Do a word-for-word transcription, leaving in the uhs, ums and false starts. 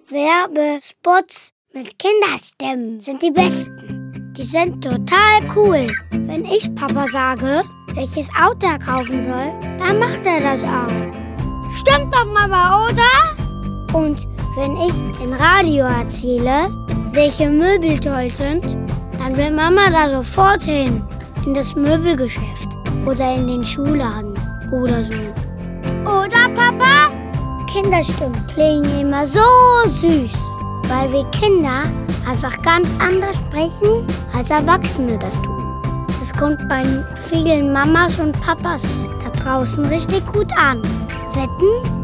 Werbespots mit Kinderstimmen sind die besten. Die sind total cool. Wenn ich Papa sage, welches Auto er kaufen soll, dann macht er das auch. Stimmt doch, Mama, oder? Und wenn ich im Radio erzähle, welche Möbel toll sind, dann will Mama da sofort hin. In das Möbelgeschäft oder in den Schuhladen oder so. Oder, Papa? Kinderstimmen klingen immer so süß, weil wir Kinder einfach ganz anders sprechen, als Erwachsene das tun. Das kommt bei vielen Mamas und Papas da draußen richtig gut an. Wetten?